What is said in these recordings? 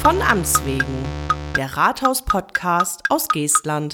Von Amts wegen, der Rathaus-Podcast aus Geestland.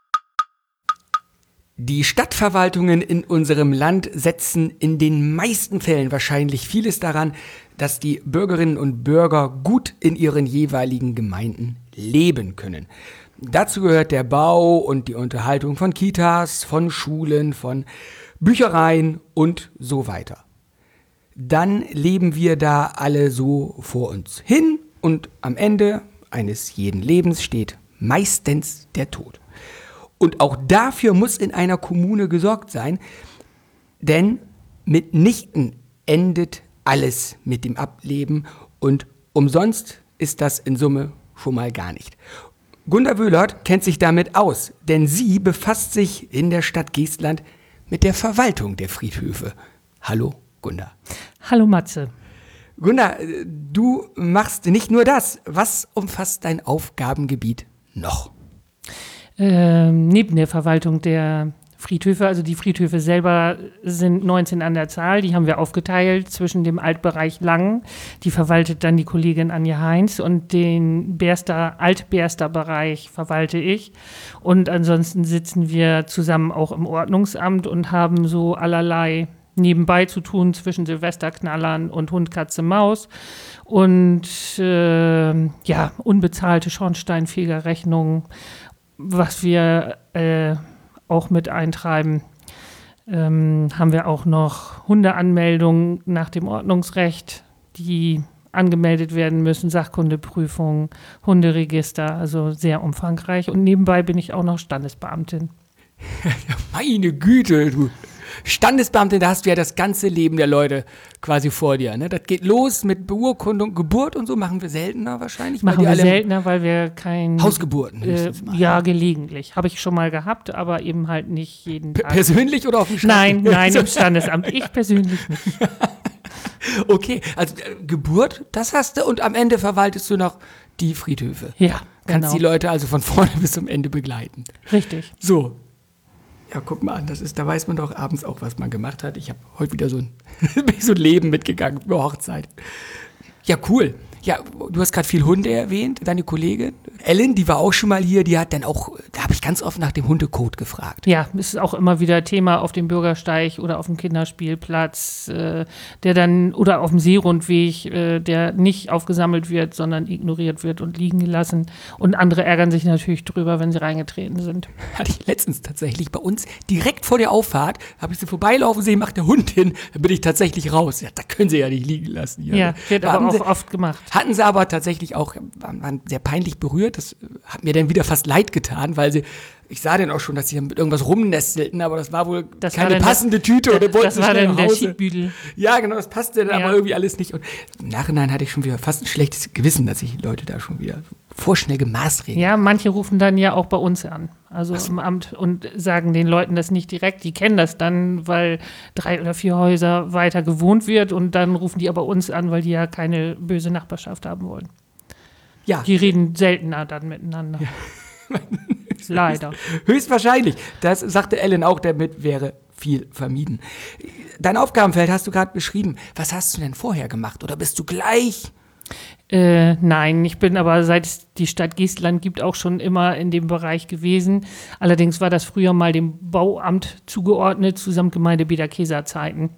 Die Stadtverwaltungen in unserem Land setzen in den meisten Fällen wahrscheinlich vieles daran, dass die Bürgerinnen und Bürger gut in ihren jeweiligen Gemeinden leben können. Dazu gehört der Bau und die Unterhaltung von Kitas, von Schulen, von Büchereien und so weiter. Dann leben wir da alle so vor uns hin und am Ende eines jeden Lebens steht meistens der Tod. Und auch dafür muss in einer Kommune gesorgt sein, denn mitnichten endet alles mit dem Ableben und umsonst ist das in Summe schon mal gar nicht. Gunda Wöhlert kennt sich damit aus, denn sie befasst sich in der Stadt Geestland mit der Verwaltung der Friedhöfe. Hallo Gunda. Hallo Matze. Gunda, du machst nicht nur das. Was umfasst dein Aufgabengebiet noch? Neben der Verwaltung der Friedhöfe, also die Friedhöfe selber sind 19 an der Zahl, die haben wir aufgeteilt zwischen dem Altbereich Langen, die verwaltet dann die Kollegin Anja Heinz und den Altberster-Bereich verwalte ich. Und ansonsten sitzen wir zusammen auch im Ordnungsamt und haben so allerlei nebenbei zu tun zwischen Silvesterknallern und Hund, Katze, Maus und unbezahlte Schornsteinfegerrechnungen, was wir auch mit eintreiben. Haben wir auch noch Hundeanmeldungen nach dem Ordnungsrecht, die angemeldet werden müssen, Sachkundeprüfungen, Hunderegister, also sehr umfangreich. Und nebenbei bin ich auch noch Standesbeamtin. Meine Güte, du Standesbeamtin, da hast du ja das ganze Leben der Leute quasi vor dir. Ne? Das geht los mit Beurkundung, Geburt und so, machen wir seltener wahrscheinlich. Machen wir seltener, weil wir kein... Hausgeburten. Ja, gelegentlich. Habe ich schon mal gehabt, aber eben halt nicht jeden Tag. Persönlich oder auf dem Stand? Nein, im Standesamt. Ich persönlich nicht. Okay, also Geburt, das hast du und am Ende verwaltest du noch die Friedhöfe. Ja, Kannst genau. die Leute also von vorne bis zum Ende begleiten. Richtig. So. Ja, guck mal an, da weiß man doch abends auch, was man gemacht hat. Ich habe heute wieder so ein Leben mitgegangen, eine Hochzeit. Ja, cool. Ja, du hast gerade viel Hunde erwähnt, deine Kollegin Ellen, die war auch schon mal hier, die hat dann auch, da habe ich ganz oft nach dem Hundecode gefragt. Ja, es ist auch immer wieder Thema auf dem Bürgersteig oder auf dem Kinderspielplatz, der dann, oder auf dem Seerundweg, der nicht aufgesammelt wird, sondern ignoriert wird und liegen gelassen. Und andere ärgern sich natürlich drüber, wenn sie reingetreten sind. Hatte ich letztens tatsächlich bei uns direkt vor der Auffahrt, habe ich sie vorbeilaufen sehen, macht der Hund hin, dann bin ich tatsächlich raus. Ja, da können sie ja nicht liegen lassen. Hier. Ja, wird aber auch oft gemacht. Hatten sie aber tatsächlich auch, waren sehr peinlich berührt. Das hat mir dann wieder fast leid getan, weil ich sah dann auch schon, dass sie mit irgendwas rumnestelten, aber das war wohl keine passende Tüte. Oder das war dann der Schiedbüdel. Ja, genau, das passte dann aber irgendwie alles nicht. Und im Nachhinein hatte ich schon wieder fast ein schlechtes Gewissen, dass ich die Leute da schon wieder vorschnell gemaßregeln. Ja, manche rufen dann ja auch bei uns an, also im Amt, und sagen den Leuten das nicht direkt. Die kennen das dann, weil 3 oder 4 Häuser weiter gewohnt wird und dann rufen die aber uns an, weil die ja keine böse Nachbarschaft haben wollen. Ja. Die reden seltener dann miteinander. Ja. Leider. Höchstwahrscheinlich. Das sagte Ellen auch, damit wäre viel vermieden. Dein Aufgabenfeld hast du gerade beschrieben. Was hast du denn vorher gemacht? Oder bist du gleich? Nein, ich bin aber, seit es die Stadt Geestland gibt, auch schon immer in dem Bereich gewesen. Allerdings war das früher mal dem Bauamt zugeordnet, zu Samtgemeinde Bederkeser Zeiten.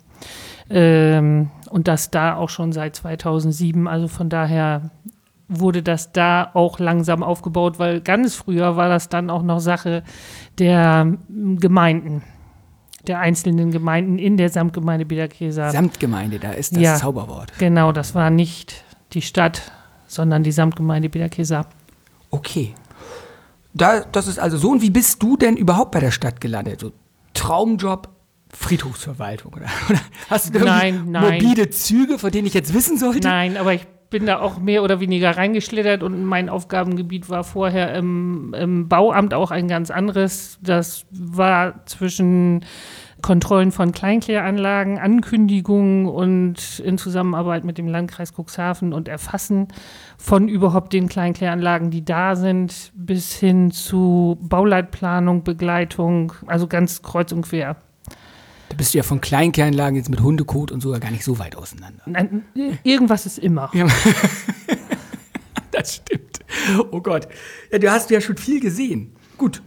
Und das da auch schon seit 2007. Also von daher wurde das da auch langsam aufgebaut, weil ganz früher war das dann auch noch Sache der Gemeinden, der einzelnen Gemeinden in der Samtgemeinde Bederkeser. Samtgemeinde, da ist das Zauberwort. Genau, das war nicht die Stadt, sondern die Samtgemeinde Bederkeser. Okay. Das ist also so. Und wie bist du denn überhaupt bei der Stadt gelandet? So Traumjob, Friedhofsverwaltung? Oder hast du morbide Züge, von denen ich jetzt wissen sollte? Nein, aber ich bin da auch mehr oder weniger reingeschlittert und mein Aufgabengebiet war vorher im Bauamt auch ein ganz anderes. Das war zwischen Kontrollen von Kleinkläranlagen, Ankündigungen und in Zusammenarbeit mit dem Landkreis Cuxhaven und Erfassen von überhaupt den Kleinkläranlagen, die da sind, bis hin zu Bauleitplanung, Begleitung, also ganz kreuz und quer. Da bist du ja von Kleinkläranlagen jetzt mit Hundekot und so gar nicht so weit auseinander. Nein, irgendwas ist immer. Ja. Das stimmt. Oh Gott. Ja, du hast ja schon viel gesehen. Gut.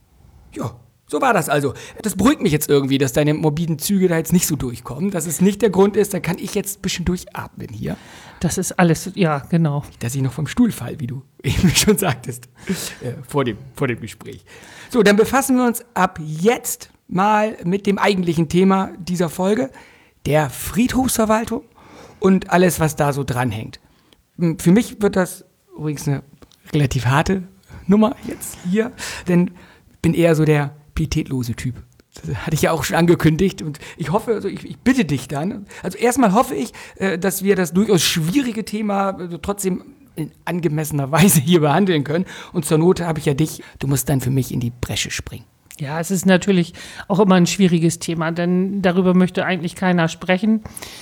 Ja, so war das also. Das beruhigt mich jetzt irgendwie, dass deine morbiden Züge da jetzt nicht so durchkommen. Dass es nicht der Grund ist, dann kann ich jetzt ein bisschen durchatmen hier. Das ist alles, ja, genau. Dass ich noch vom Stuhl fall, wie du eben schon sagtest, vor dem Gespräch. So, dann befassen wir uns ab jetzt mal mit dem eigentlichen Thema dieser Folge, der Friedhofsverwaltung und alles, was da so dranhängt. Für mich wird das übrigens eine relativ harte Nummer jetzt hier, denn ich bin eher so der pietätlose Typ. Das hatte ich ja auch schon angekündigt und ich hoffe, also ich bitte dich dann, also erstmal hoffe ich, dass wir das durchaus schwierige Thema trotzdem in angemessener Weise hier behandeln können und zur Not habe ich ja dich, du musst dann für mich in die Bresche springen. Ja, es ist natürlich auch immer ein schwieriges Thema, denn darüber möchte eigentlich keiner sprechen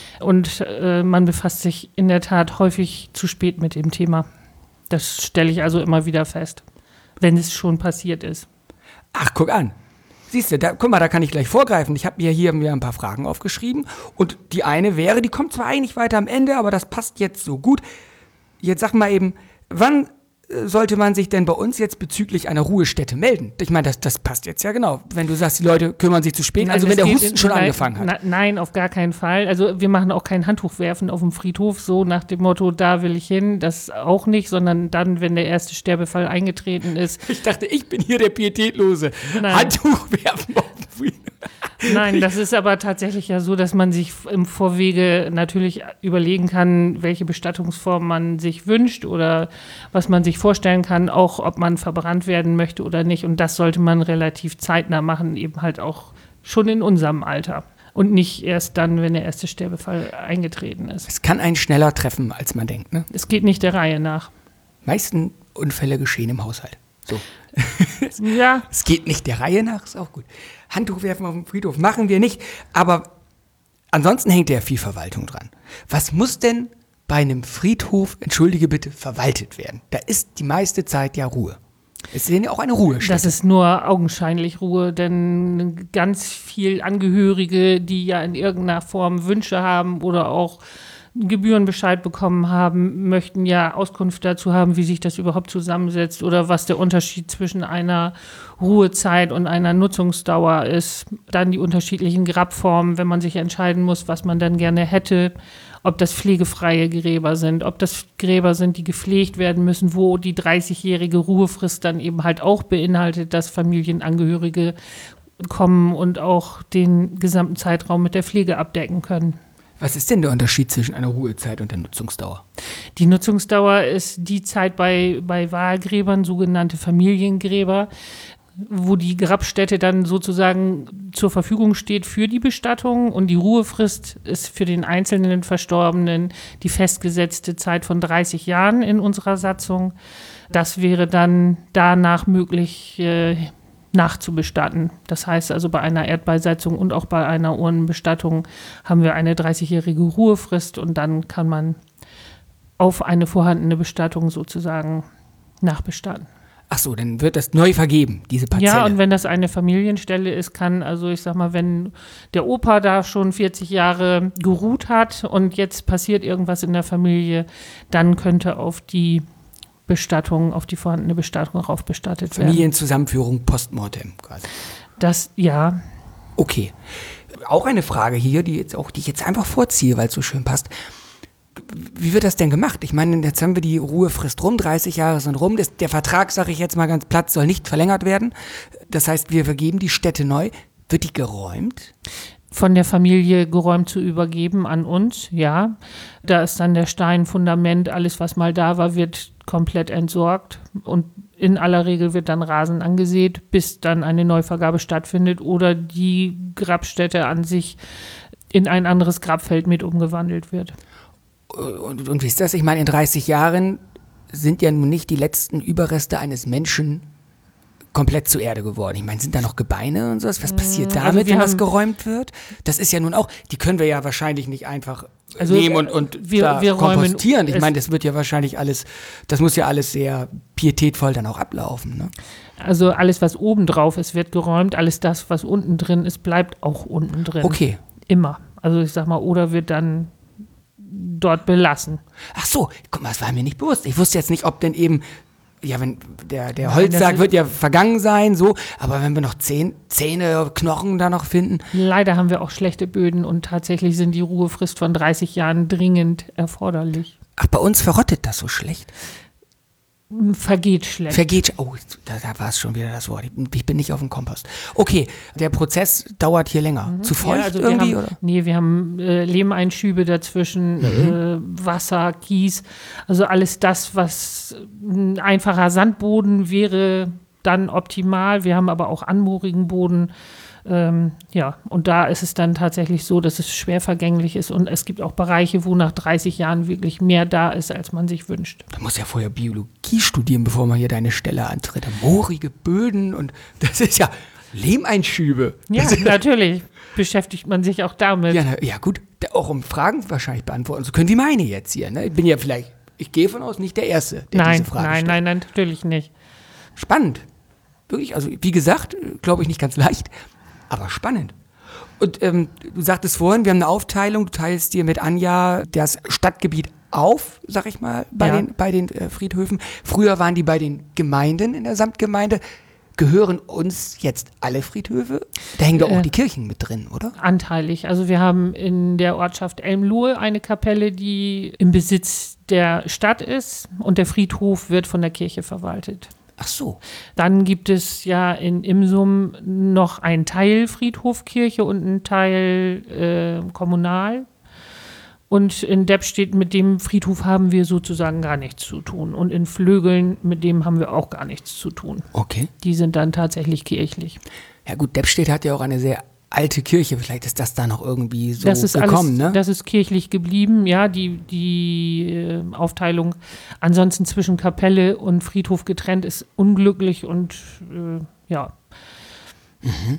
und man befasst sich in der Tat häufig zu spät mit dem Thema. Das stelle ich also immer wieder fest, wenn es schon passiert ist. Ach, guck an. Siehst du, guck mal, da kann ich gleich vorgreifen. Ich habe mir hier ein paar Fragen aufgeschrieben und die eine wäre, die kommt zwar eigentlich weiter am Ende, aber das passt jetzt so gut. Jetzt sag mal eben, wann sollte man sich denn bei uns jetzt bezüglich einer Ruhestätte melden? Ich meine, das passt jetzt ja genau. Wenn du sagst, die Leute kümmern sich zu spät, also wenn der Husten schon angefangen hat. Nein, auf gar keinen Fall. Also wir machen auch kein Handtuchwerfen auf dem Friedhof, so nach dem Motto, da will ich hin, das auch nicht, sondern dann, wenn der erste Sterbefall eingetreten ist. Ich dachte, ich bin hier der Pietätlose. Handtuchwerfen auf dem Friedhof. Nein, das ist aber tatsächlich ja so, dass man sich im Vorwege natürlich überlegen kann, welche Bestattungsform man sich wünscht oder was man sich vorstellen kann, auch ob man verbrannt werden möchte oder nicht. Und das sollte man relativ zeitnah machen, eben halt auch schon in unserem Alter. Und nicht erst dann, wenn der erste Sterbefall eingetreten ist. Es kann einen schneller treffen, als man denkt, ne? Es geht nicht der Reihe nach. Meisten Unfälle geschehen im Haushalt. So. Ja. Es geht nicht der Reihe nach, ist auch gut. Handtuch werfen auf dem Friedhof machen wir nicht, aber ansonsten hängt ja viel Verwaltung dran. Was muss denn bei einem Friedhof, entschuldige bitte, verwaltet werden? Da ist die meiste Zeit ja Ruhe. Es ist ja auch eine Ruhestätte. Das ist nur augenscheinlich Ruhe, denn ganz viel Angehörige, die ja in irgendeiner Form Wünsche haben oder auch Gebührenbescheid bekommen haben, möchten ja Auskunft dazu haben, wie sich das überhaupt zusammensetzt oder was der Unterschied zwischen einer Ruhezeit und einer Nutzungsdauer ist. Dann die unterschiedlichen Grabformen, wenn man sich entscheiden muss, was man dann gerne hätte, ob das pflegefreie Gräber sind, ob das Gräber sind, die gepflegt werden müssen, wo die 30-jährige Ruhefrist dann eben halt auch beinhaltet, dass Familienangehörige kommen und auch den gesamten Zeitraum mit der Pflege abdecken können. Was ist denn der Unterschied zwischen einer Ruhezeit und der Nutzungsdauer? Die Nutzungsdauer ist die Zeit bei Wahlgräbern, sogenannte Familiengräber, wo die Grabstätte dann sozusagen zur Verfügung steht für die Bestattung und die Ruhefrist ist für den einzelnen Verstorbenen die festgesetzte Zeit von 30 Jahren in unserer Satzung. Das wäre dann danach möglich, nachzubestatten. Das heißt also, bei einer Erdbeisetzung und auch bei einer Urnenbestattung haben wir eine 30-jährige Ruhefrist und dann kann man auf eine vorhandene Bestattung sozusagen nachbestatten. Ach so, dann wird das neu vergeben, diese Parzelle. Ja, und wenn das eine Familienstelle ist, kann, also ich sag mal, wenn der Opa da schon 40 Jahre geruht hat und jetzt passiert irgendwas in der Familie, dann könnte auf die Bestattung, auf die vorhandene Bestattung raufbestattet werden. Familienzusammenführung postmortem quasi. Das, ja. Okay. Auch eine Frage hier, die ich jetzt einfach vorziehe, weil es so schön passt. Wie wird das denn gemacht? Ich meine, jetzt haben wir die Ruhefrist rum, 30 Jahre sind rum. Der Vertrag, sage ich jetzt mal ganz platt, soll nicht verlängert werden. Das heißt, wir vergeben die Stätte neu. Wird die geräumt? Von der Familie geräumt zu übergeben an uns, ja. Da ist dann der Stein, Fundament, alles, was mal da war, wird komplett entsorgt und in aller Regel wird dann Rasen angesät, bis dann eine Neuvergabe stattfindet oder die Grabstätte an sich in ein anderes Grabfeld mit umgewandelt wird. Und wie ist das? Ich meine, in 30 Jahren sind ja nun nicht die letzten Überreste eines Menschen komplett zur Erde geworden. Ich meine, sind da noch Gebeine und sowas? Was passiert damit, wenn was geräumt wird? Das ist ja nun auch, die können wir ja wahrscheinlich nicht einfach nehmen und wir kompostieren. Ich meine, das wird ja wahrscheinlich alles, das muss ja alles sehr pietätvoll dann auch ablaufen, ne? Also alles, was oben drauf ist, wird geräumt. Alles das, was unten drin ist, bleibt auch unten drin. Okay. Immer. Also ich sag mal, oder wird dann dort belassen. Ach so, guck mal, das war mir nicht bewusst. Ich wusste jetzt nicht, ob denn eben, ja, wenn der Holzsarg wird ja vergangen sein, so, aber wenn wir noch Zähne, Knochen da noch finden. Leider haben wir auch schlechte Böden und tatsächlich sind die Ruhefrist von 30 Jahren dringend erforderlich. Ach, bei uns verrottet das so schlecht. Vergeht schlecht. Oh, da war es schon wieder das Wort. Ich bin nicht auf dem Kompost. Okay, der Prozess dauert hier länger. Zu feucht irgendwie? Wir haben Lehmeinschübe dazwischen, Wasser, Kies. Also alles das, was ein einfacher Sandboden wäre, dann optimal. Wir haben aber auch anmoorigen Boden. Und da ist es dann tatsächlich so, dass es schwer vergänglich ist und es gibt auch Bereiche, wo nach 30 Jahren wirklich mehr da ist, als man sich wünscht. Du musst ja vorher Biologie studieren, bevor man hier deine Stelle antritt. Moorige Böden und das ist ja Lehmeinschübe. Ja, natürlich beschäftigt man sich auch damit. Ja gut, auch um Fragen wahrscheinlich beantworten. So können wie meine jetzt hier. Ne? Ich gehe von aus, nicht der Erste, der diese Frage stellt. Nein, natürlich nicht. Spannend. Wirklich, also wie gesagt, glaube ich nicht ganz leicht. Aber spannend. Und du sagtest vorhin, wir haben eine Aufteilung, du teilst dir mit Anja das Stadtgebiet auf, sag ich mal, bei den Friedhöfen. Früher waren die bei den Gemeinden in der Samtgemeinde. Gehören uns jetzt alle Friedhöfe? Da hängen doch auch die Kirchen mit drin, oder? Anteilig. Also wir haben in der Ortschaft Elmlohe eine Kapelle, die im Besitz der Stadt ist und der Friedhof wird von der Kirche verwaltet. Ach so. Dann gibt es ja in Imsum noch einen Teil Friedhofkirche und einen Teil kommunal. Und in Deppstedt mit dem Friedhof haben wir sozusagen gar nichts zu tun. Und in Flögeln mit dem haben wir auch gar nichts zu tun. Okay. Die sind dann tatsächlich kirchlich. Ja gut, Deppstedt hat ja auch eine sehr alte Kirche. Vielleicht ist das da noch irgendwie so gekommen, ne? Das ist kirchlich geblieben, ja, die Aufteilung. Ansonsten zwischen Kapelle und Friedhof getrennt ist unglücklich und ja. Mhm.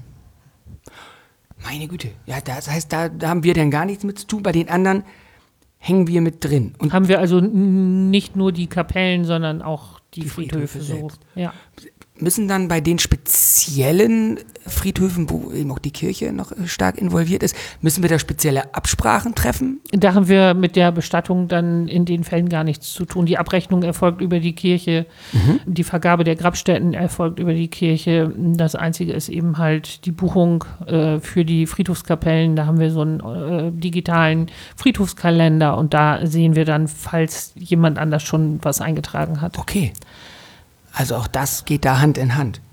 Meine Güte. Ja, das heißt, da haben wir dann gar nichts mit zu tun. Bei den anderen hängen wir mit drin. Und haben wir also nicht nur die Kapellen, sondern auch die Friedhöfe so. Ja. Müssen dann bei den speziellen Friedhöfen, wo eben auch die Kirche noch stark involviert ist, müssen wir da spezielle Absprachen treffen? Da haben wir mit der Bestattung dann in den Fällen gar nichts zu tun. Die Abrechnung erfolgt über die Kirche, die Vergabe der Grabstätten erfolgt über die Kirche. Das Einzige ist eben halt die Buchung für die Friedhofskapellen. Da haben wir so einen digitalen Friedhofskalender und da sehen wir dann, falls jemand anders schon was eingetragen hat. Okay. Also auch das geht da Hand in Hand.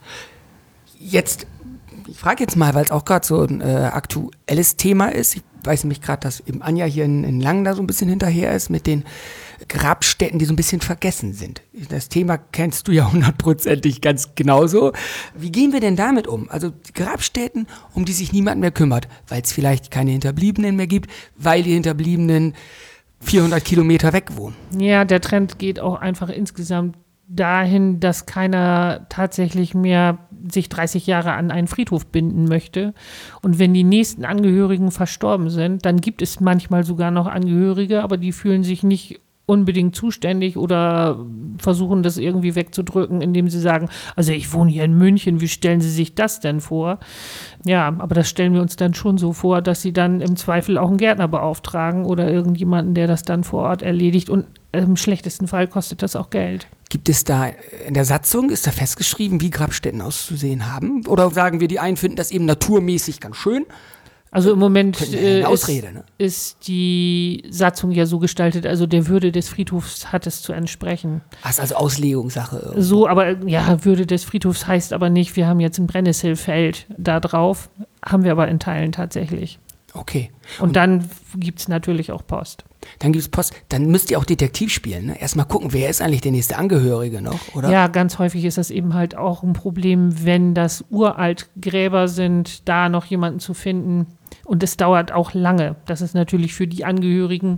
Jetzt, ich frage jetzt mal, weil es auch gerade so ein aktuelles Thema ist. Ich weiß nämlich gerade, dass eben Anja hier in Langen da so ein bisschen hinterher ist mit den Grabstätten, die so ein bisschen vergessen sind. Das Thema kennst du ja 100%ig ganz genauso. Wie gehen wir denn damit um? Also die Grabstätten, um die sich niemand mehr kümmert, weil es vielleicht keine Hinterbliebenen mehr gibt, weil die Hinterbliebenen 400 Kilometer weg wohnen. Ja, der Trend geht auch einfach insgesamt dahin, dass keiner tatsächlich mehr sich 30 Jahre an einen Friedhof binden möchte. Und wenn die nächsten Angehörigen verstorben sind, dann gibt es manchmal sogar noch Angehörige, aber die fühlen sich nicht unbedingt zuständig oder versuchen das irgendwie wegzudrücken, indem sie sagen, also ich wohne hier in München, wie stellen Sie sich das denn vor? Ja, aber das stellen wir uns dann schon so vor, dass sie dann im Zweifel auch einen Gärtner beauftragen oder irgendjemanden, der das dann vor Ort erledigt und im schlechtesten Fall kostet das auch Geld. Gibt es da in der Satzung, ist da festgeschrieben, wie Grabstätten auszusehen haben? Oder sagen wir, die einen finden das eben naturmäßig ganz schön? Also im Moment ne? ist die Satzung ja so gestaltet, also der Würde des Friedhofs hat es zu entsprechen. Ach, ist also Auslegungssache. Irgendwo. So, aber ja, Würde des Friedhofs heißt aber nicht, wir haben jetzt ein Brennnesselfeld da drauf, haben wir aber in Teilen tatsächlich. Okay. Und dann gibt es natürlich auch Post. Dann gibt es Post, dann müsst ihr auch Detektiv spielen, ne? Erstmal gucken, wer ist eigentlich der nächste Angehörige noch, oder? Ja, ganz häufig ist das eben halt auch ein Problem, wenn das uralt Gräber sind, da noch jemanden zu finden. Und es dauert auch lange. Das ist natürlich für die Angehörigen,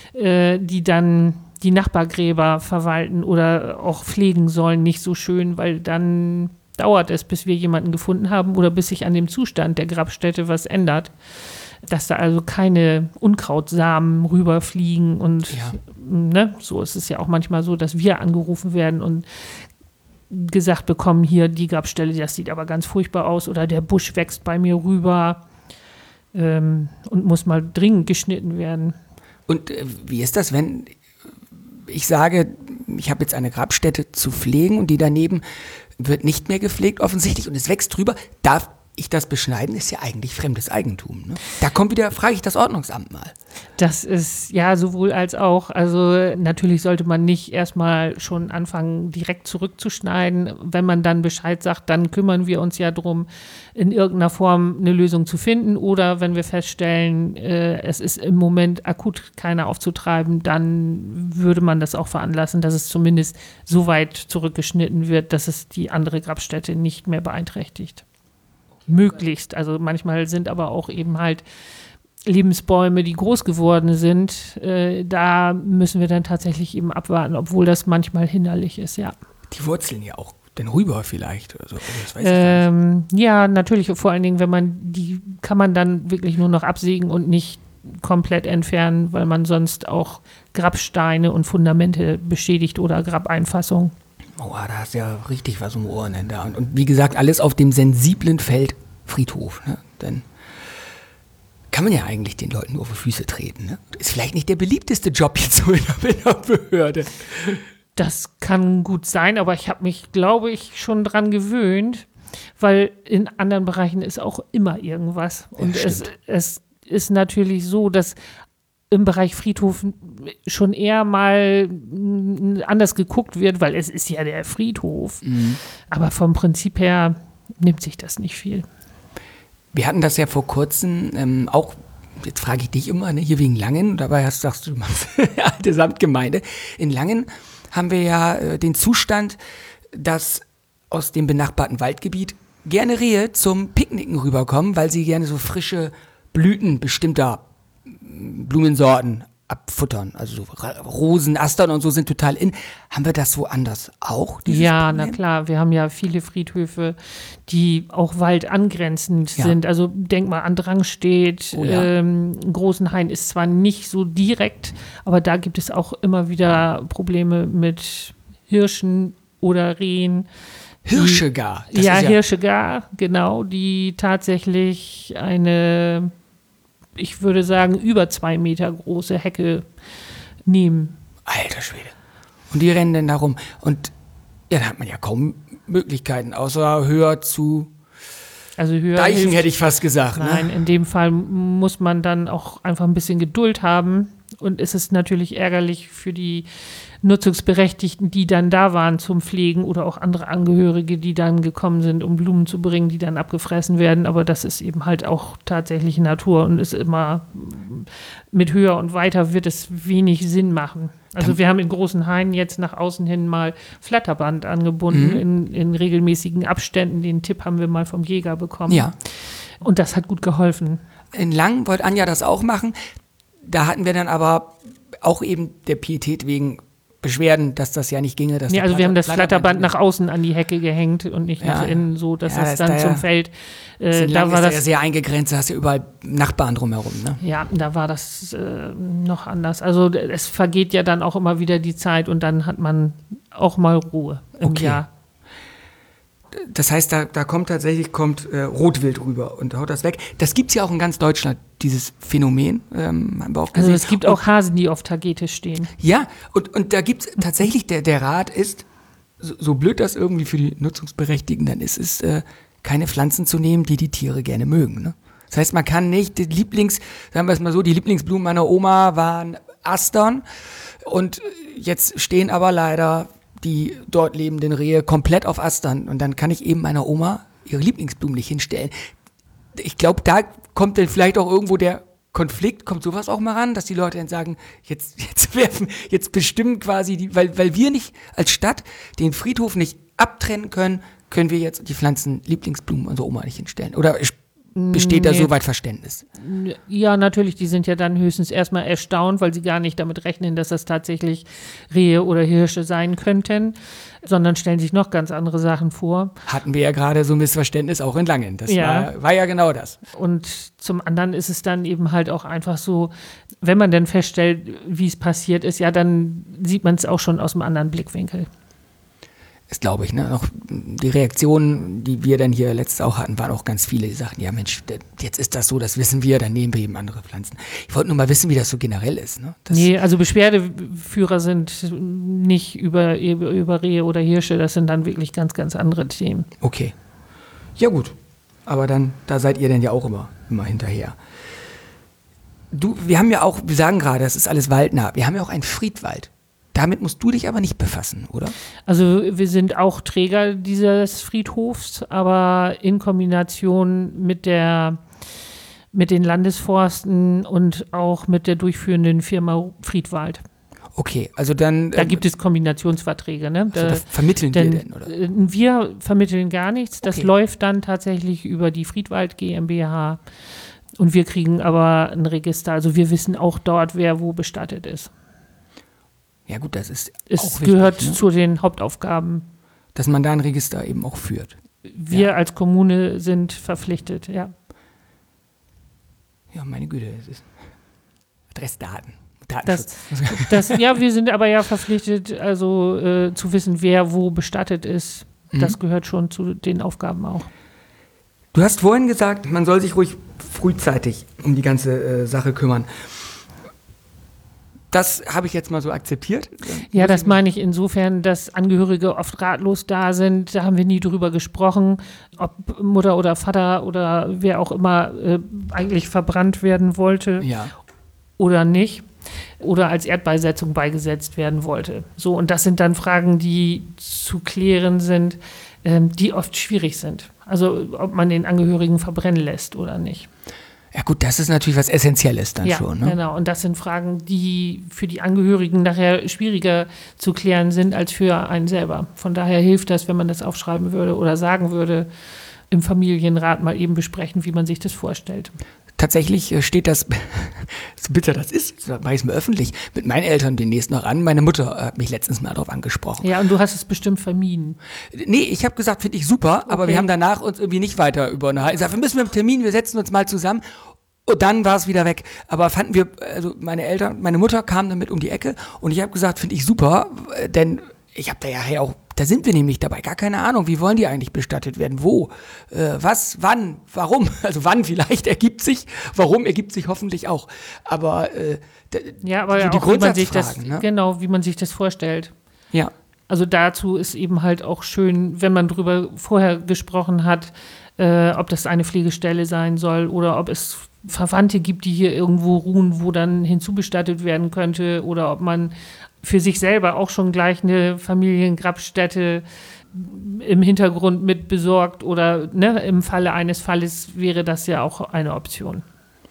die dann die Nachbargräber verwalten oder auch pflegen sollen, nicht so schön, weil dann dauert es, bis wir jemanden gefunden haben oder bis sich an dem Zustand der Grabstätte was ändert. Dass da also keine Unkrautsamen rüberfliegen und ne, so ist es ja auch manchmal so, dass wir angerufen werden und gesagt bekommen, hier die Grabstelle, das sieht aber ganz furchtbar aus oder der Busch wächst bei mir rüber und muss mal dringend geschnitten werden. Und wie ist das, wenn ich sage, ich habe jetzt eine Grabstätte zu pflegen und die daneben wird nicht mehr gepflegt offensichtlich und es wächst drüber, darf ich das beschneiden? Ist ja eigentlich fremdes Eigentum. Ne? Da frage ich das Ordnungsamt mal. Das ist ja sowohl als auch. Also natürlich sollte man nicht erstmal schon anfangen, direkt zurückzuschneiden. Wenn man dann Bescheid sagt, dann kümmern wir uns ja drum, in irgendeiner Form eine Lösung zu finden. Oder wenn wir feststellen, es ist im Moment akut keiner aufzutreiben, dann würde man das auch veranlassen, dass es zumindest so weit zurückgeschnitten wird, dass es die andere Grabstätte nicht mehr beeinträchtigt. Möglichst. Also manchmal sind aber auch eben halt Lebensbäume, die groß geworden sind. Da müssen wir dann tatsächlich eben abwarten, obwohl das manchmal hinderlich ist, ja. Die Wurzeln ja auch dann rüber vielleicht oder so. Das weiß ich nicht. Ja, natürlich. Vor allen Dingen, die kann man dann wirklich nur noch absägen und nicht komplett entfernen, weil man sonst auch Grabsteine und Fundamente beschädigt oder Grabeinfassungen. Oh, da hast du ja richtig was um Ohren. Da. Und wie gesagt, alles auf dem sensiblen Feld Friedhof. Ne? Dann kann man ja eigentlich den Leuten nur auf die Füße treten. Ne? Ist vielleicht nicht der beliebteste Job jetzt so in der Behörde. Das kann gut sein, aber ich habe mich, glaube ich, schon dran gewöhnt, weil in anderen Bereichen ist auch immer irgendwas. Und es ist natürlich so, dass im Bereich Friedhof schon eher mal anders geguckt wird, weil es ist ja der Friedhof. Mhm. Aber vom Prinzip her nimmt sich das nicht viel. Wir hatten das ja vor kurzem auch, jetzt frage ich dich immer, ne, hier wegen Langen, dabei sagst du machst alte Samtgemeinde. In Langen haben wir ja den Zustand, dass aus dem benachbarten Waldgebiet gerne Rehe zum Picknicken rüberkommen, weil sie gerne so frische Blüten bestimmter Blumensorten abfuttern. Also so Rosen, Astern und so sind total in. Haben wir das woanders auch? Ja, Problem? na klar. Wir haben ja viele Friedhöfe, die auch waldangrenzend sind. Also denk mal an Drangstedt. Oh ja. Großenhain ist zwar nicht so direkt, aber da gibt es auch immer wieder Probleme mit Hirschen oder Rehen. Hirsche gar? Hirsche gar, genau. Die tatsächlich eine, ich würde sagen, über 2 Meter große Hecke nehmen. Alter Schwede. Und die rennen dann da rum. Und ja, da hat man ja kaum Möglichkeiten, außer höher zu Deichen, hätte ich fast gesagt. Nein, in dem Fall muss man dann auch einfach ein bisschen Geduld haben. Und es ist natürlich ärgerlich für die Nutzungsberechtigten, die dann da waren zum Pflegen oder auch andere Angehörige, die dann gekommen sind, um Blumen zu bringen, die dann abgefressen werden. Aber das ist eben halt auch tatsächlich Natur und ist immer mit höher und weiter wird es wenig Sinn machen. Also wir haben in Großenhain jetzt nach außen hin mal Flatterband angebunden in regelmäßigen Abständen. Den Tipp haben wir mal vom Jäger bekommen. Ja. Und das hat gut geholfen. In Lang wollte Anja das auch machen. Da hatten wir dann aber auch eben der Pietät wegen Beschwerden, dass das ja nicht ginge. Dass ja, also wir haben das Flatterband nach außen an die Hecke gehängt und nicht nach innen, so dass es dann zum Feld. Da war das ja sehr eingegrenzt, da hast du ja überall Nachbarn drumherum. Ne? Ja, da war das noch anders. Also es vergeht ja dann auch immer wieder die Zeit und dann hat man auch mal Ruhe im Jahr. Das heißt, da kommt Rotwild rüber und haut das weg. Das gibt es ja auch in ganz Deutschland, dieses Phänomen. Haben wir auch gesehen. Also es gibt auch Hasen, die auf Tagete stehen. Ja, und da gibt es tatsächlich, der Rat ist, so blöd das irgendwie für die Nutzungsberechtigten dann ist, keine Pflanzen zu nehmen, die Tiere gerne mögen. Ne? Das heißt, man kann nicht, sagen wir es mal so, die Lieblingsblumen meiner Oma waren Astern und jetzt stehen aber leider die dort lebenden Rehe komplett auf Astern. Und dann kann ich eben meiner Oma ihre Lieblingsblumen nicht hinstellen. Ich glaube, da kommt dann vielleicht auch irgendwo der Konflikt, kommt sowas auch mal ran, dass die Leute dann sagen, jetzt bestimmen quasi, weil wir nicht als Stadt den Friedhof nicht abtrennen können wir jetzt die Pflanzen Lieblingsblumen unserer Oma nicht hinstellen. Oder besteht da soweit Verständnis? Ja, natürlich, die sind ja dann höchstens erstmal erstaunt, weil sie gar nicht damit rechnen, dass das tatsächlich Rehe oder Hirsche sein könnten, sondern stellen sich noch ganz andere Sachen vor. Hatten wir ja gerade so ein Missverständnis auch in Langen. Das war ja genau das. Und zum anderen ist es dann eben halt auch einfach so, wenn man dann feststellt, wie es passiert ist, ja, dann sieht man es auch schon aus einem anderen Blickwinkel. Das glaube ich, ne? Auch die Reaktionen, die wir dann hier letztes auch hatten, waren auch ganz viele, die sagten, ja Mensch, jetzt ist das so, das wissen wir, dann nehmen wir eben andere Pflanzen. Ich wollte nur mal wissen, wie das so generell ist. Ne? Nee, also Beschwerdeführer sind nicht über Rehe oder Hirsche, das sind dann wirklich ganz, ganz andere Themen. Okay. Ja gut, aber dann, da seid ihr dann ja auch immer hinterher. Wir haben ja auch, wir sagen gerade, das ist alles waldnah, wir haben ja auch einen Friedwald. Damit musst du dich aber nicht befassen, oder? Also wir sind auch Träger dieses Friedhofs, aber in Kombination mit den Landesforsten und auch mit der durchführenden Firma Friedwald. Okay, also dann... Da gibt es Kombinationsverträge, ne? Da vermitteln wir denn, oder? Wir vermitteln gar nichts. Das Okay. läuft dann tatsächlich über die Friedwald GmbH und wir kriegen aber ein Register. Also wir wissen auch dort, wer wo bestattet ist. Ja gut, das ist Es auch wichtig, gehört ne? zu den Hauptaufgaben. Dass man da ein Register eben auch führt. Wir als Kommune sind verpflichtet, ja. Ja, meine Güte, es ist Adressdaten. Datenschutz. Ja, wir sind aber ja verpflichtet, also zu wissen, wer wo bestattet ist. Das gehört schon zu den Aufgaben auch. Du hast vorhin gesagt, man soll sich ruhig frühzeitig um die ganze Sache kümmern. Das habe ich jetzt mal so akzeptiert. Ja, das meine ich insofern, dass Angehörige oft ratlos da sind. Da haben wir nie drüber gesprochen, ob Mutter oder Vater oder wer auch immer eigentlich verbrannt werden wollte Ja. oder nicht. Oder als Erdbeisetzung beigesetzt werden wollte. So, und das sind dann Fragen, die zu klären sind, die oft schwierig sind. Also ob man den Angehörigen verbrennen lässt oder nicht. Ja gut, das ist natürlich was Essentielles dann Ja, schon. Ne? genau. Und das sind Fragen, die für die Angehörigen nachher schwieriger zu klären sind als für einen selber. Von daher hilft das, wenn man das aufschreiben würde oder sagen würde, im Familienrat mal eben besprechen, wie man sich das vorstellt. Tatsächlich steht das, so bitter das ist, das mache ich es mir öffentlich, mit meinen Eltern demnächst noch an. Meine Mutter hat mich letztens mal darauf angesprochen. Ja, und du hast es bestimmt vermieden. Nee, ich habe gesagt, finde ich super, aber wir haben danach uns irgendwie nicht weiter über eine Ich sag, wir müssen mit dem Termin, wir setzen uns mal zusammen. Und dann war es wieder weg. Aber fanden wir, also meine Mutter kam damit um die Ecke und ich habe gesagt, finde ich super, denn ich habe da ja auch, da sind wir nämlich dabei, gar keine Ahnung, wie wollen die eigentlich bestattet werden, wo, was, wann, warum, also wann vielleicht ergibt sich, warum ergibt sich hoffentlich auch, aber Ja, aber so die auch, wie man sich Grundsatzfragen, ne? genau, wie man sich das vorstellt. Ja. Also dazu ist eben halt auch schön, wenn man drüber vorher gesprochen hat, ob das eine Pflegestelle sein soll oder ob es Verwandte gibt, die hier irgendwo ruhen, wo dann hinzubestattet werden könnte oder ob man für sich selber auch schon gleich eine Familiengrabstätte im Hintergrund mit besorgt oder ne, im Falle eines Falles wäre das ja auch eine Option.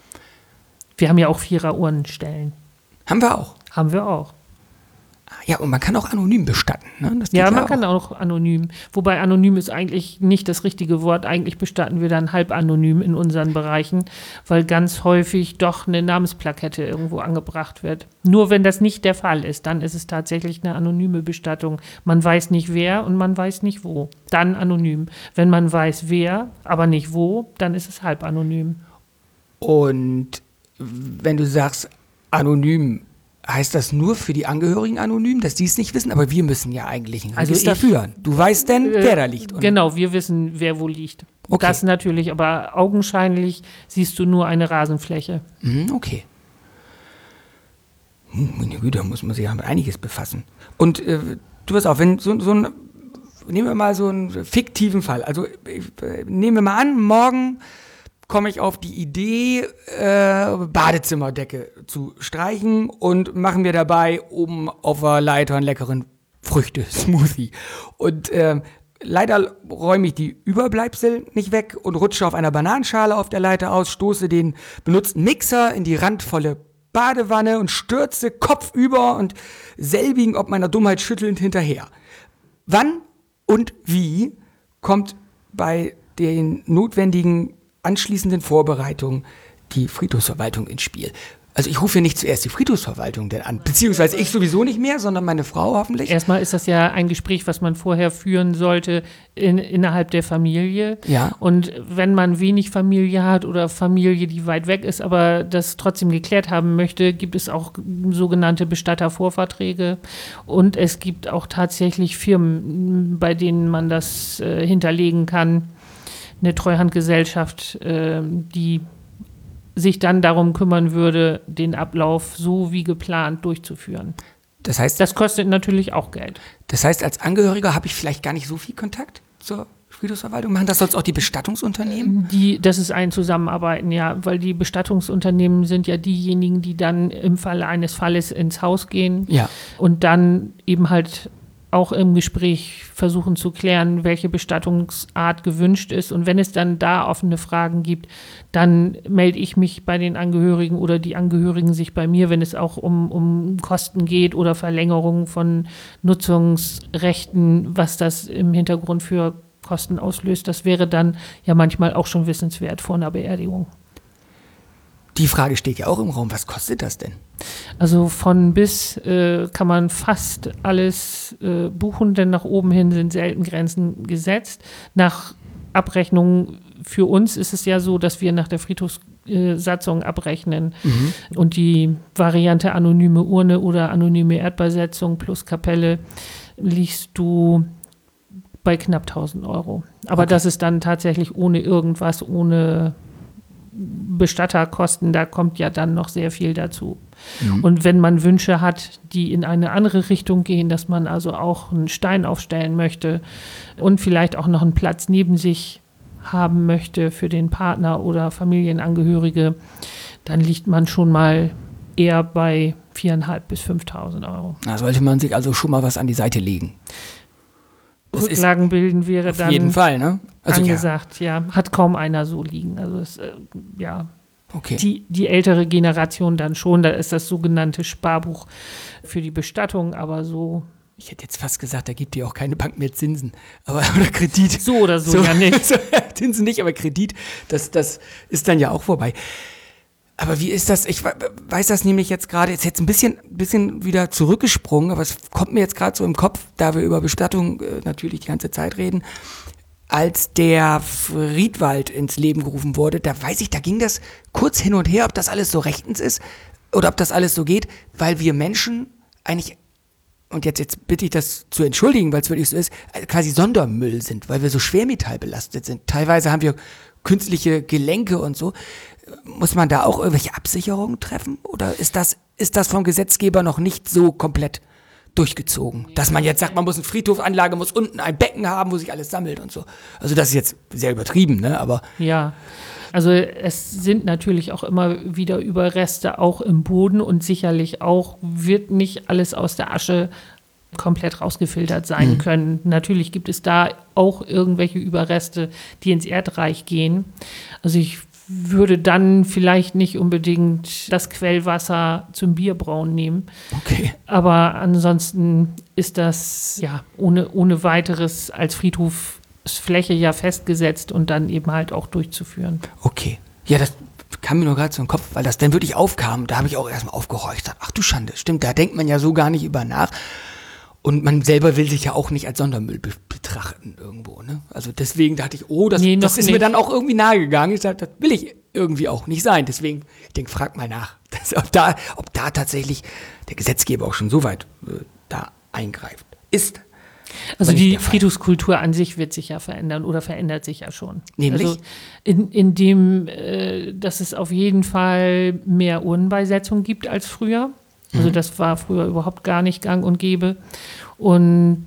Wir haben ja auch Vierer-Urnenstellen. Haben wir auch. Haben wir auch. Ja, und man kann auch anonym bestatten. Ne? Das geht Ja, man kann auch anonym. Wobei anonym ist eigentlich nicht das richtige Wort. Eigentlich bestatten wir dann halb anonym in unseren Bereichen, weil ganz häufig doch eine Namensplakette irgendwo angebracht wird. Nur wenn das nicht der Fall ist, dann ist es tatsächlich eine anonyme Bestattung. Man weiß nicht wer und man weiß nicht wo. Dann anonym. Wenn man weiß wer, aber nicht wo, dann ist es halb anonym. Und wenn du sagst anonym, heißt das nur für die Angehörigen anonym, dass die es nicht wissen? Aber wir müssen ja eigentlich ein Register führen. Du weißt denn, wer da liegt. Oder? Genau, wir wissen, wer wo liegt. Okay. Das natürlich, aber augenscheinlich siehst du nur eine Rasenfläche. Okay. Meine Güte, da muss man sich ja mit einiges befassen. Und du pass auf, wenn so ein, nehmen wir mal so einen fiktiven Fall. Also nehmen wir mal an, morgen komme ich auf die Idee, Badezimmerdecke zu streichen und machen wir dabei oben auf der Leiter einen leckeren Früchte-Smoothie. Und leider räume ich die Überbleibsel nicht weg und rutsche auf einer Bananenschale auf der Leiter aus, stoße den benutzten Mixer in die randvolle Badewanne und stürze kopfüber und selbigen ob meiner Dummheit schüttelnd hinterher. Wann und wie kommt bei den notwendigen anschließenden Vorbereitungen die Friedhofsverwaltung ins Spiel? Also ich rufe nicht zuerst die Friedhofsverwaltung denn an, beziehungsweise ich sowieso nicht mehr, sondern meine Frau hoffentlich. Erstmal ist das ja ein Gespräch, was man vorher führen sollte innerhalb der Familie. Ja. Und wenn man wenig Familie hat oder Familie, die weit weg ist, aber das trotzdem geklärt haben möchte, gibt es auch sogenannte Bestattervorverträge. Und es gibt auch tatsächlich Firmen, bei denen man das hinterlegen kann. Eine Treuhandgesellschaft, die sich dann darum kümmern würde, den Ablauf so wie geplant durchzuführen. Das heißt, das kostet natürlich auch Geld. Das heißt, als Angehöriger habe ich vielleicht gar nicht so viel Kontakt zur Friedhofsverwaltung. Machen das sonst auch die Bestattungsunternehmen? Das ist ein Zusammenarbeiten, ja, weil die Bestattungsunternehmen sind ja diejenigen, die dann im Falle eines Falles ins Haus gehen und dann eben halt auch im Gespräch versuchen zu klären, welche Bestattungsart gewünscht ist. Und wenn es dann da offene Fragen gibt, dann melde ich mich bei den Angehörigen oder die Angehörigen sich bei mir, wenn es auch um Kosten geht oder Verlängerung von Nutzungsrechten, was das im Hintergrund für Kosten auslöst. Das wäre dann ja manchmal auch schon wissenswert vor einer Beerdigung. Die Frage steht ja auch im Raum, was kostet das denn? Also von bis kann man fast alles buchen, denn nach oben hin sind selten Grenzen gesetzt. Nach Abrechnung für uns ist es ja so, dass wir nach der Friedhofssatzung abrechnen. Und die Variante anonyme Urne oder anonyme Erdbeisetzung plus Kapelle liegst du bei knapp 1.000 Euro. Aber das ist dann tatsächlich ohne irgendwas, ohne Bestatterkosten, da kommt ja dann noch sehr viel dazu. Und wenn man Wünsche hat, die in eine andere Richtung gehen, dass man also auch einen Stein aufstellen möchte und vielleicht auch noch einen Platz neben sich haben möchte für den Partner oder Familienangehörige, dann liegt man schon mal eher bei 4.500 bis 5.000 Euro. Da sollte man sich also schon mal was an die Seite legen. Rücklagen bilden wäre dann auf jeden Fall, ne? Also angesagt, ja. Hat kaum einer so liegen. Also es, Okay. Die ältere Generation dann schon, da ist das sogenannte Sparbuch für die Bestattung, aber so. Ich hätte jetzt fast gesagt, da gibt dir auch keine Bank mehr Zinsen. Oder Kredit. So oder so ja nicht. Zinsen nicht, aber Kredit, das ist dann ja auch vorbei. Aber wie ist das? Ich weiß das nämlich jetzt gerade, ist jetzt ein bisschen wieder zurückgesprungen, aber es kommt mir jetzt gerade so im Kopf, da wir über Bestattung natürlich die ganze Zeit reden. Als der Friedwald ins Leben gerufen wurde, da weiß ich, da ging das kurz hin und her, ob das alles so rechtens ist oder ob das alles so geht, weil wir Menschen eigentlich, und jetzt bitte ich das zu entschuldigen, weil es wirklich so ist, quasi Sondermüll sind, weil wir so schwermetallbelastet sind. Teilweise haben wir künstliche Gelenke und so. Muss man da auch irgendwelche Absicherungen treffen? Oder ist das vom Gesetzgeber noch nicht so komplett durchgezogen? Dass man jetzt sagt, man muss eine Friedhofanlage, muss unten ein Becken haben, wo sich alles sammelt und so. Also das ist jetzt sehr übertrieben, ne? Aber ja, also es sind natürlich auch immer wieder Überreste auch im Boden und sicherlich auch wird nicht alles aus der Asche komplett rausgefiltert sein können. Natürlich gibt es da auch irgendwelche Überreste, die ins Erdreich gehen. Also ich würde dann vielleicht nicht unbedingt das Quellwasser zum Bierbrauen nehmen. okay. Aber ansonsten ist das ja ohne weiteres als Friedhofsfläche ja festgesetzt und dann eben halt auch durchzuführen. Okay. Ja, das kam mir nur gerade so im Kopf, weil das dann wirklich aufkam. Da habe ich auch erstmal aufgehorcht. Ach du Schande, stimmt, da denkt man ja so gar nicht über nach. Und man selber will sich ja auch nicht als Sondermüll betrachten irgendwo, ne? Also deswegen dachte ich, das ist mir dann auch irgendwie nahegegangen. Ich dachte, das will ich irgendwie auch nicht sein. Deswegen, ich denke, frag mal nach, ob da tatsächlich der Gesetzgeber auch schon so weit da eingreift. Ist. Also die Friedhofskultur an sich wird sich ja verändern oder verändert sich ja schon. Nämlich? Also in dem, dass es auf jeden Fall mehr Urnenbeisetzung gibt als früher. Also das war früher überhaupt gar nicht gang und gäbe. Und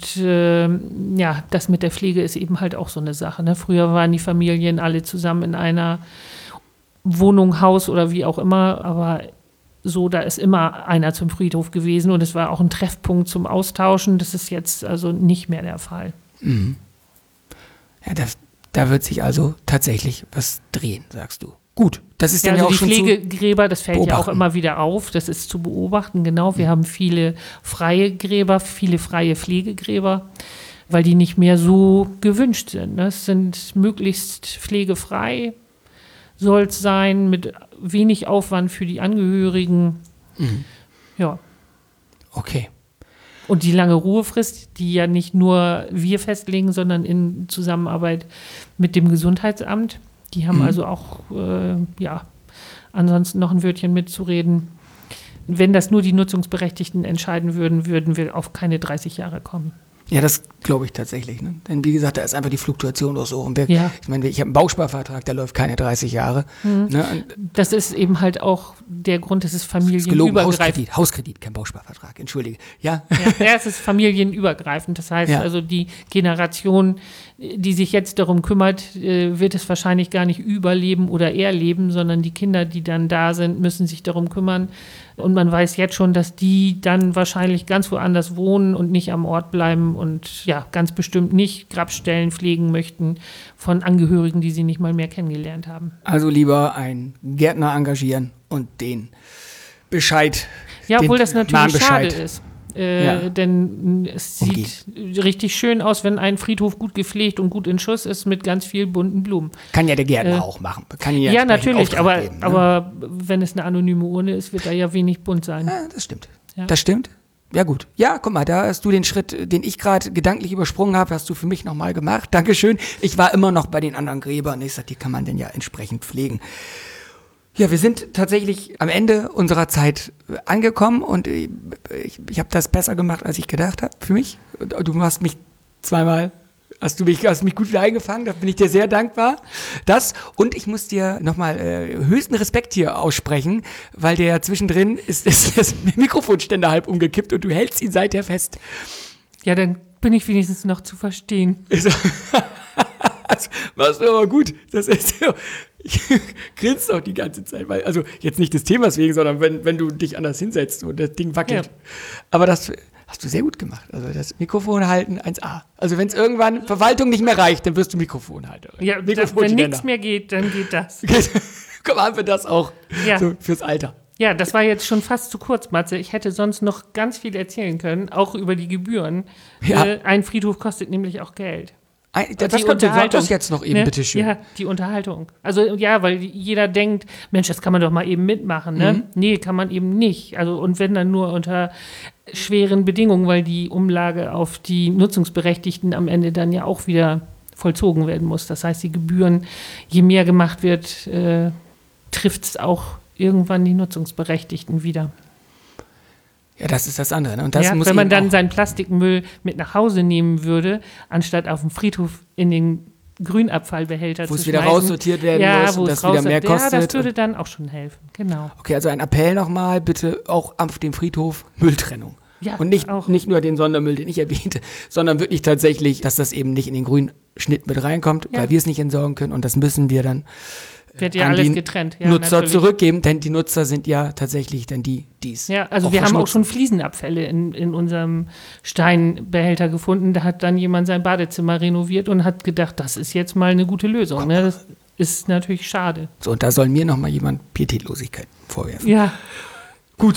das mit der Pflege ist eben halt auch so eine Sache. Ne? Früher waren die Familien alle zusammen in einer Wohnung, Haus oder wie auch immer. Aber so, da ist immer einer zum Friedhof gewesen. Und es war auch ein Treffpunkt zum Austauschen. Das ist jetzt also nicht mehr der Fall. Mhm. Ja, da wird sich also tatsächlich was drehen, sagst du. Gut, das ist dann ja auch schon die Pflegegräber, das fällt ja auch immer wieder auf, das ist zu beobachten, genau. Wir haben viele freie Gräber, viele freie Pflegegräber, weil die nicht mehr so gewünscht sind. Ne? Es sind möglichst pflegefrei, soll es sein, mit wenig Aufwand für die Angehörigen. Ja. Okay. Und die lange Ruhefrist, die ja nicht nur wir festlegen, sondern in Zusammenarbeit mit dem Gesundheitsamt. Die haben also auch, ansonsten noch ein Wörtchen mitzureden. Wenn das nur die Nutzungsberechtigten entscheiden würden, würden wir auf keine 30 Jahre kommen. Ja, das glaube ich tatsächlich. Ne? Denn wie gesagt, da ist einfach die Fluktuation durch so. Und ich meine, ich habe einen Bausparvertrag, der läuft keine 30 Jahre. Ne? Das ist eben halt auch der Grund, dass es familienübergreifend. Hauskredit, kein Bausparvertrag, entschuldige. Ja, es ist familienübergreifend. Das heißt also, die Generation, die sich jetzt darum kümmert, wird es wahrscheinlich gar nicht überleben oder erleben, sondern die Kinder, die dann da sind, müssen sich darum kümmern. Und man weiß jetzt schon, dass die dann wahrscheinlich ganz woanders wohnen und nicht am Ort bleiben und ja, ganz bestimmt nicht Grabstellen pflegen möchten von Angehörigen, die sie nicht mal mehr kennengelernt haben. Also lieber einen Gärtner engagieren und den Bescheid. Ja, obwohl das natürlich schade ist. Ja. Denn es sieht richtig schön aus, wenn ein Friedhof gut gepflegt und gut in Schuss ist mit ganz vielen bunten Blumen. Kann ja der Gärtner auch machen. Kann ja, natürlich, aber, geben, ne? aber wenn es eine anonyme Urne ist, wird da ja wenig bunt sein. Ja, das stimmt. Ja. Das stimmt. Ja, gut. Ja, guck mal, da hast du den Schritt, den ich gerade gedanklich übersprungen habe, hast du für mich nochmal gemacht. Dankeschön. Ich war immer noch bei den anderen Gräbern. Ich sag, die kann man denn ja entsprechend pflegen. Ja, wir sind tatsächlich am Ende unserer Zeit angekommen und ich habe das besser gemacht, als ich gedacht habe, für mich. Du hast mich zweimal, hast mich gut wieder eingefangen, da bin ich dir sehr dankbar. Und ich muss dir nochmal höchsten Respekt hier aussprechen, weil der zwischendrin ist das Mikrofonständer halb umgekippt und du hältst ihn seither fest. Ja, dann bin ich wenigstens noch zu verstehen. Das machst du aber gut. Das ist so. Ich grinse auch die ganze Zeit, weil, also jetzt nicht des Themas wegen, sondern wenn du dich anders hinsetzt und das Ding wackelt. Ja. Aber das hast du sehr gut gemacht. Also das Mikrofon halten, 1A. Also wenn es irgendwann Verwaltung nicht mehr reicht, dann wirst du Mikrofonhalter. Ja, wenn nichts mehr geht, dann geht das. Komm, haben wir das auch so fürs Alter. Ja, das war jetzt schon fast zu kurz, Matze. Ich hätte sonst noch ganz viel erzählen können, auch über die Gebühren. Ja. Ein Friedhof kostet nämlich auch Geld. Das kommt das jetzt noch eben, bitteschön. Ja, die Unterhaltung. Also ja, weil jeder denkt, Mensch, das kann man doch mal eben mitmachen. Ne? Nee, kann man eben nicht. Also und wenn dann nur unter schweren Bedingungen, weil die Umlage auf die Nutzungsberechtigten am Ende dann ja auch wieder vollzogen werden muss. Das heißt, die Gebühren, je mehr gemacht wird, trifft es auch irgendwann die Nutzungsberechtigten wieder. Ja, das ist das andere. Ne? Und das muss wenn man dann seinen Plastikmüll mit nach Hause nehmen würde, anstatt auf dem Friedhof in den Grünabfallbehälter zu schmeißen. Wo es wieder raussortiert werden muss und das wieder mehr kostet. Ja, das würde dann auch schon helfen, genau. Okay, also ein Appell nochmal, bitte auch auf dem Friedhof Mülltrennung. Ja, und nicht nur den Sondermüll, den ich erwähnte, sondern wirklich tatsächlich, dass das eben nicht in den Grünschnitt mit reinkommt, weil wir es nicht entsorgen können und das müssen wir dann wird ja alles getrennt. Ja, Nutzer natürlich zurückgeben, denn die Nutzer sind ja tatsächlich dann die es. Ja, also wir haben auch schon Fliesenabfälle in unserem Steinbehälter gefunden. Da hat dann jemand sein Badezimmer renoviert und hat gedacht, das ist jetzt mal eine gute Lösung. Ne? Das ist natürlich schade. So, und da soll mir noch mal jemand Pietätlosigkeit vorwerfen. Ja. Gut.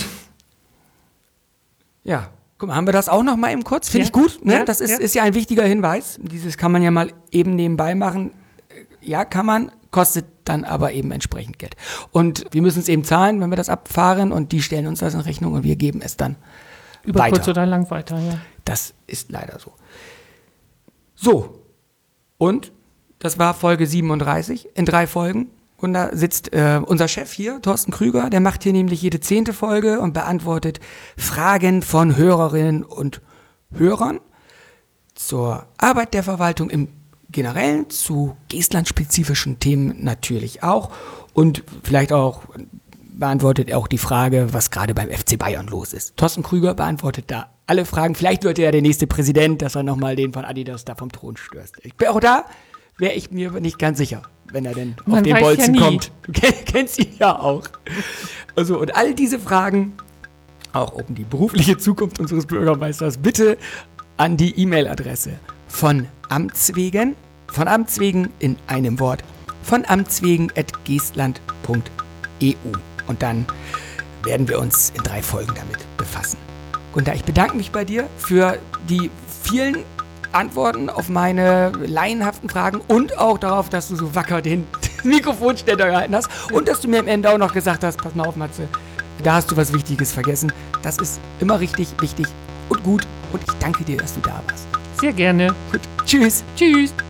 Ja, guck mal, haben wir das auch noch mal eben kurz? Finde ich gut. Ne? Ja, das ist ja ein wichtiger Hinweis. Dieses kann man ja mal eben nebenbei machen. Ja, kann man, kostet dann aber eben entsprechend Geld. Und wir müssen es eben zahlen, wenn wir das abfahren und die stellen uns das in Rechnung und wir geben es dann über weiter. Kurz oder lang weiter, ja. Das ist leider so. So, und das war Folge 37 in 3 Folgen. Und da sitzt unser Chef hier, Thorsten Krüger, der macht hier nämlich jede 10. Folge und beantwortet Fragen von Hörerinnen und Hörern zur Arbeit der Verwaltung im Generellen, zu Geestland-spezifischen Themen natürlich auch und vielleicht auch beantwortet er auch die Frage, was gerade beim FC Bayern los ist. Thorsten Krüger beantwortet da alle Fragen. Vielleicht wird er der nächste Präsident, dass er nochmal den von Adidas da vom Thron stößt. Auch da wäre ich mir nicht ganz sicher, wenn er denn auf den Bolzen kommt. Du kennst ihn ja auch. Also, und all diese Fragen, auch um die berufliche Zukunft unseres Bürgermeisters, bitte an die E-Mail-Adresse von Amtswegen in einem Wort, von amtswegen@geestland.eu. Und dann werden wir uns in 3 Folgen damit befassen. Gunda, ich bedanke mich bei dir für die vielen Antworten auf meine laienhaften Fragen und auch darauf, dass du so wacker den Mikrofonständer gehalten hast und dass du mir am Ende auch noch gesagt hast, pass mal auf, Matze, da hast du was Wichtiges vergessen. Das ist immer richtig, wichtig und gut und ich danke dir, dass du da warst. Sehr gerne. Gut, tschüss. Tschüss.